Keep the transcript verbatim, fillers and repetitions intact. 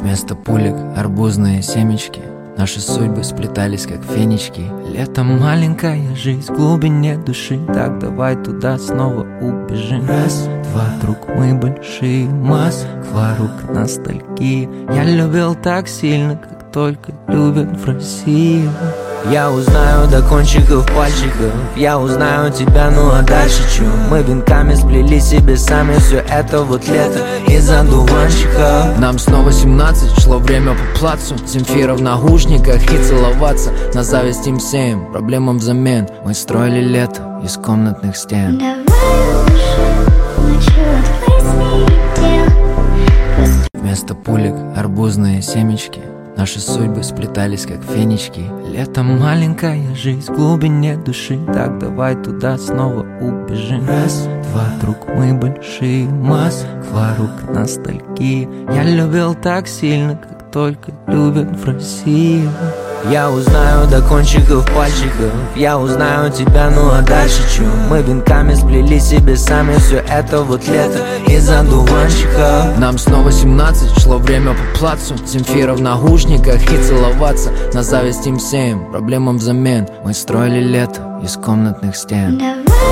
Вместо пулек арбузные семечки. Наши судьбы сплетались, как фенечки. Летом маленькая жизнь в глубине души. Так давай туда снова убежим. Раз, два, друг, мы большие. Москва, рук, ностальгия. Я любил так сильно, как только любят в России. Я узнаю до кончиков пальчиков. Я узнаю тебя, ну а дальше чё? Мы венками сплели себе сами все это вот лето из одуванчиков. Нам снова семнадцать, шло время по плацу. Земфира в наушниках и целоваться. На зависть им всем, проблемам взамен. Мы строили лето из комнатных стен. Вместо пулек арбузные семечки. Наши судьбы сплетались, как фенечки. Летом маленькая жизнь в глубине души. Так давай туда снова убежим. Раз, два, друг, мы большие. Москва, рук, ностальгия. Я любил так сильно, как только любят в России. Я узнаю до кончиков пальчиков. Я узнаю тебя, ну а дальше чё? Мы венками сплели себе сами все это вот лето из одуванчиков. Нам снова семнадцать, шло время по плацу. Земфира в наушниках и целоваться. На зависть им всем, проблемам взамен. Мы строили лето из комнатных стен.